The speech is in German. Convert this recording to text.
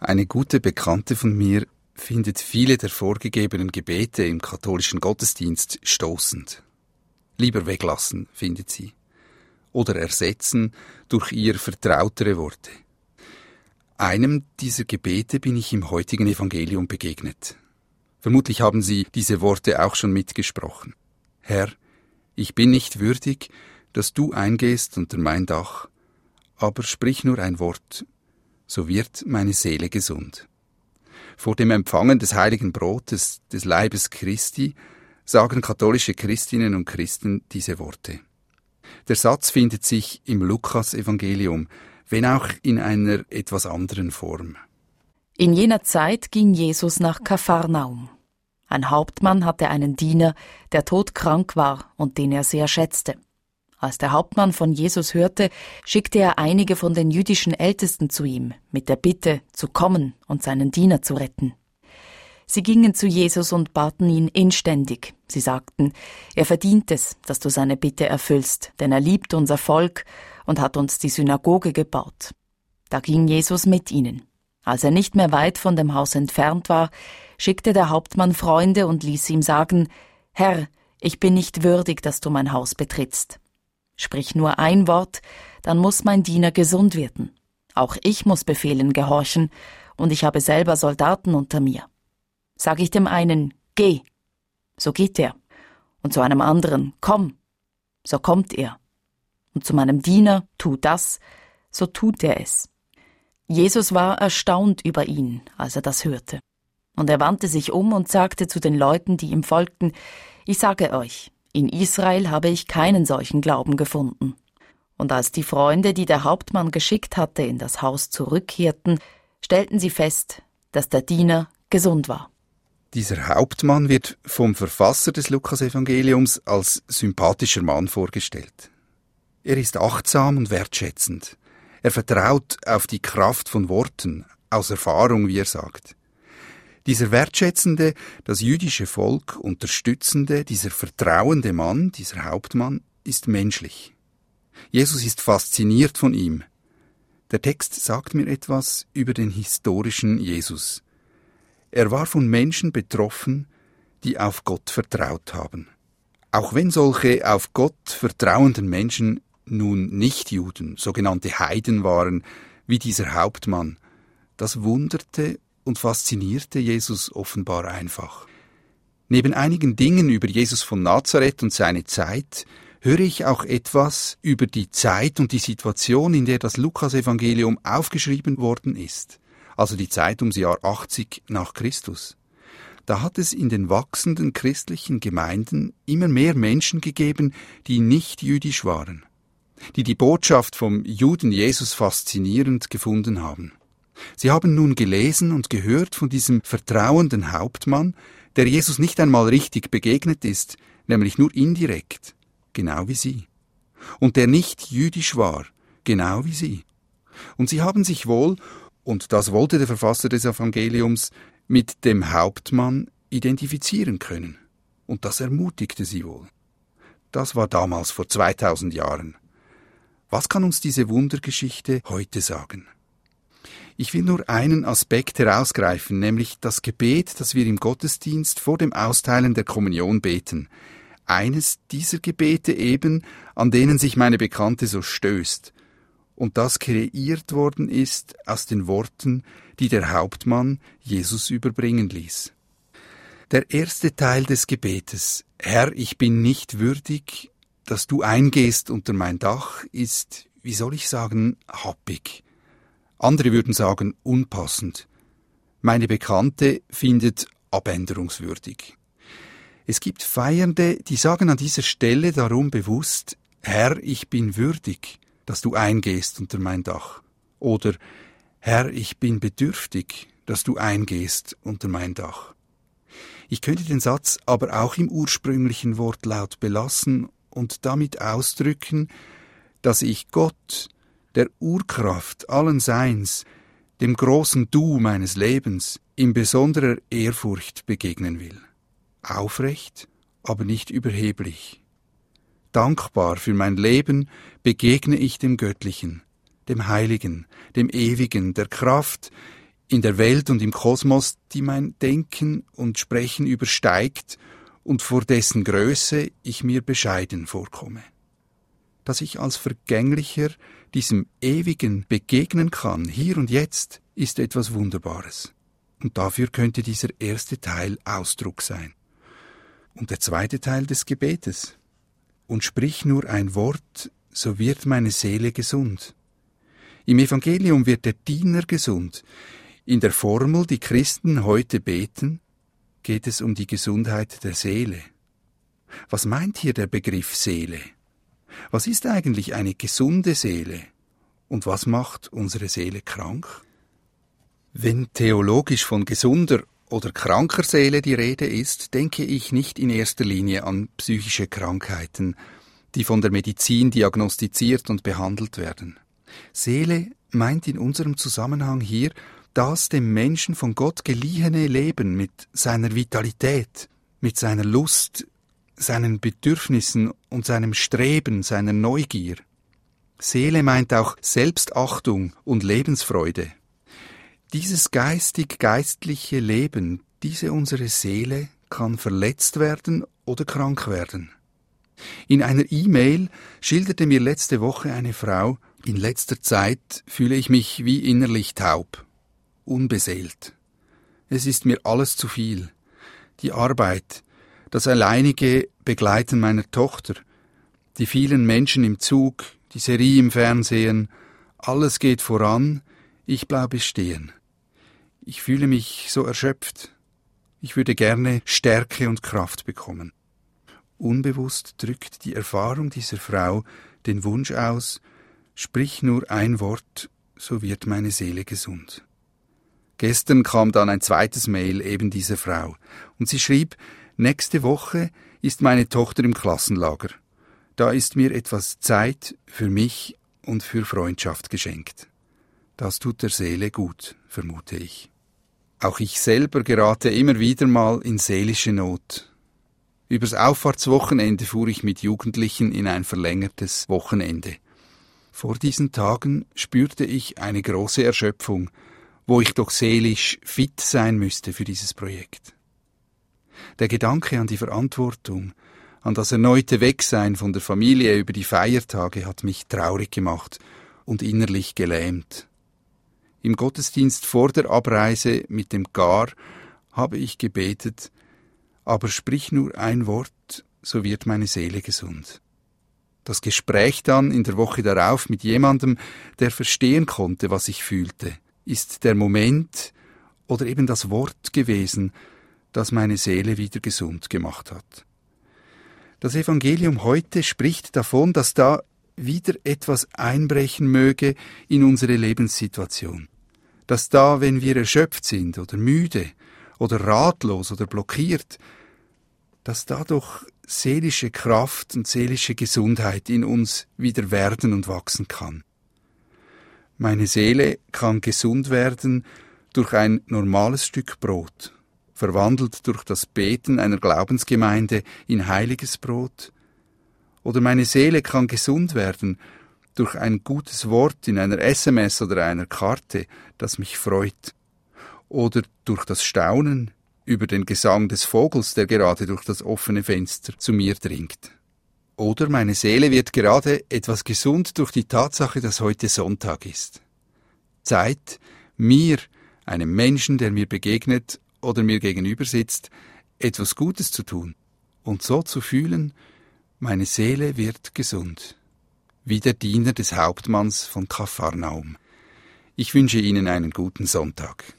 Eine gute Bekannte von mir findet viele der vorgegebenen Gebete im katholischen Gottesdienst stoßend. Lieber weglassen, findet sie. Oder ersetzen durch ihr vertrautere Worte. Einem dieser Gebete bin ich im heutigen Evangelium begegnet. Vermutlich haben Sie diese Worte auch schon mitgesprochen. Herr, ich bin nicht würdig, dass du eingehst unter mein Dach, aber sprich nur ein Wort, so wird meine Seele gesund. Vor dem Empfangen des heiligen Brotes, des Leibes Christi, sagen katholische Christinnen und Christen diese Worte. Der Satz findet sich im Lukas-Evangelium, wenn auch in einer etwas anderen Form. In jener Zeit ging Jesus nach Kapharnaum. Ein Hauptmann hatte einen Diener, der todkrank war und den er sehr schätzte. Als der Hauptmann von Jesus hörte, schickte er einige von den jüdischen Ältesten zu ihm, mit der Bitte, zu kommen und seinen Diener zu retten. Sie gingen zu Jesus und baten ihn inständig. Sie sagten, er verdient es, dass du seine Bitte erfüllst, denn er liebt unser Volk und hat uns die Synagoge gebaut. Da ging Jesus mit ihnen. Als er nicht mehr weit von dem Haus entfernt war, schickte der Hauptmann Freunde und ließ ihm sagen, Herr, ich bin nicht würdig, dass du mein Haus betrittst. Sprich nur ein Wort, dann muss mein Diener gesund werden. Auch ich muss Befehlen gehorchen, und ich habe selber Soldaten unter mir. Sag ich dem einen, geh, so geht er, und zu einem anderen, komm, so kommt er. Und zu meinem Diener, tu das, so tut er es. Jesus war erstaunt über ihn, als er das hörte. Und er wandte sich um und sagte zu den Leuten, die ihm folgten, ich sage euch, in Israel habe ich keinen solchen Glauben gefunden. Und als die Freunde, die der Hauptmann geschickt hatte, in das Haus zurückkehrten, stellten sie fest, dass der Diener gesund war. Dieser Hauptmann wird vom Verfasser des Lukas-Evangeliums als sympathischer Mann vorgestellt. Er ist achtsam und wertschätzend. Er vertraut auf die Kraft von Worten, aus Erfahrung, wie er sagt. Dieser wertschätzende, das jüdische Volk unterstützende, dieser vertrauende Mann, dieser Hauptmann, ist menschlich. Jesus ist fasziniert von ihm. Der Text sagt mir etwas über den historischen Jesus. Er war von Menschen betroffen, die auf Gott vertraut haben. Auch wenn solche auf Gott vertrauenden Menschen nun Nichtjuden, sogenannte Heiden waren, wie dieser Hauptmann, das wunderte und faszinierte Jesus offenbar einfach. Neben einigen Dingen über Jesus von Nazareth und seine Zeit höre ich auch etwas über die Zeit und die Situation, in der das Lukas-Evangelium aufgeschrieben worden ist, also die Zeit ums Jahr 80 nach Christus. Da hat es in den wachsenden christlichen Gemeinden immer mehr Menschen gegeben, die nicht jüdisch waren, die Botschaft vom Juden Jesus faszinierend gefunden haben. Sie haben nun gelesen und gehört von diesem vertrauenden Hauptmann, der Jesus nicht einmal richtig begegnet ist, nämlich nur indirekt, genau wie sie. Und der nicht jüdisch war, genau wie sie. Und sie haben sich wohl, und das wollte der Verfasser des Evangeliums, mit dem Hauptmann identifizieren können. Und das ermutigte sie wohl. Das war damals vor 2000 Jahren. Was kann uns diese Wundergeschichte heute sagen? Ich will nur einen Aspekt herausgreifen, nämlich das Gebet, das wir im Gottesdienst vor dem Austeilen der Kommunion beten. Eines dieser Gebete eben, an denen sich meine Bekannte so stößt. Und das kreiert worden ist aus den Worten, die der Hauptmann Jesus überbringen ließ. Der erste Teil des Gebetes, Herr, ich bin nicht würdig, dass du eingehst unter mein Dach, ist, wie soll ich sagen, happig. Andere würden sagen, unpassend. Meine Bekannte findet abänderungswürdig. Es gibt Feiernde, die sagen an dieser Stelle darum bewusst, Herr, ich bin würdig, dass du eingehst unter mein Dach. Oder Herr, ich bin bedürftig, dass du eingehst unter mein Dach. Ich könnte den Satz aber auch im ursprünglichen Wortlaut belassen und damit ausdrücken, dass ich Gott, der Urkraft allen Seins, dem großen Du meines Lebens, in besonderer Ehrfurcht begegnen will. Aufrecht, aber nicht überheblich. Dankbar für mein Leben begegne ich dem Göttlichen, dem Heiligen, dem Ewigen, der Kraft, in der Welt und im Kosmos, die mein Denken und Sprechen übersteigt und vor dessen Größe ich mir bescheiden vorkomme. Dass ich als Vergänglicher diesem Ewigen begegnen kann, hier und jetzt, ist etwas Wunderbares. Und dafür könnte dieser erste Teil Ausdruck sein. Und der zweite Teil des Gebetes. Und sprich nur ein Wort, so wird meine Seele gesund. Im Evangelium wird der Diener gesund. In der Formel, die Christen heute beten, geht es um die Gesundheit der Seele. Was meint hier der Begriff Seele? Was ist eigentlich eine gesunde Seele? Und was macht unsere Seele krank? Wenn theologisch von gesunder oder kranker Seele die Rede ist, denke ich nicht in erster Linie an psychische Krankheiten, die von der Medizin diagnostiziert und behandelt werden. Seele meint in unserem Zusammenhang hier das dem Menschen von Gott geliehene Leben mit seiner Vitalität, mit seiner Lust, seinen Bedürfnissen und seinem Streben, seiner Neugier. Seele meint auch Selbstachtung und Lebensfreude. Dieses geistig-geistliche Leben, diese unsere Seele, kann verletzt werden oder krank werden. In einer E-Mail schilderte mir letzte Woche eine Frau, in letzter Zeit fühle ich mich wie innerlich taub, unbeseelt. Es ist mir alles zu viel. Die Arbeit, das alleinige Begleiten meiner Tochter, die vielen Menschen im Zug, die Serie im Fernsehen, alles geht voran, ich bleibe stehen. Ich fühle mich so erschöpft. Ich würde gerne Stärke und Kraft bekommen. Unbewusst drückt die Erfahrung dieser Frau den Wunsch aus, sprich nur ein Wort, so wird meine Seele gesund. Gestern kam dann ein zweites Mail eben dieser Frau und sie schrieb, nächste Woche ist meine Tochter im Klassenlager. Da ist mir etwas Zeit für mich und für Freundschaft geschenkt. Das tut der Seele gut, vermute ich. Auch ich selber gerate immer wieder mal in seelische Not. Übers Auffahrtswochenende fuhr ich mit Jugendlichen in ein verlängertes Wochenende. Vor diesen Tagen spürte ich eine große Erschöpfung, wo ich doch seelisch fit sein müsste für dieses Projekt. Der Gedanke an die Verantwortung, an das erneute Wegsein von der Familie über die Feiertage hat mich traurig gemacht und innerlich gelähmt. Im Gottesdienst vor der Abreise mit dem Gar habe ich gebetet, aber sprich nur ein Wort, so wird meine Seele gesund. Das Gespräch dann in der Woche darauf mit jemandem, der verstehen konnte, was ich fühlte, ist der Moment oder eben das Wort gewesen, das meine Seele wieder gesund gemacht hat. Das Evangelium heute spricht davon, dass da wieder etwas einbrechen möge in unsere Lebenssituation. Dass da, wenn wir erschöpft sind oder müde oder ratlos oder blockiert, dass da doch seelische Kraft und seelische Gesundheit in uns wieder werden und wachsen kann. Meine Seele kann gesund werden durch ein normales Stück Brot, verwandelt durch das Beten einer Glaubensgemeinde in heiliges Brot. Oder meine Seele kann gesund werden durch ein gutes Wort in einer SMS oder einer Karte, das mich freut. Oder durch das Staunen über den Gesang des Vogels, der gerade durch das offene Fenster zu mir dringt. Oder meine Seele wird gerade etwas gesund durch die Tatsache, dass heute Sonntag ist. Zeit, mir, einem Menschen, der mir begegnet oder mir gegenüber sitzt, etwas Gutes zu tun und so zu fühlen, meine Seele wird gesund. Wie der Diener des Hauptmanns von Kapharnaum. Ich wünsche Ihnen einen guten Sonntag.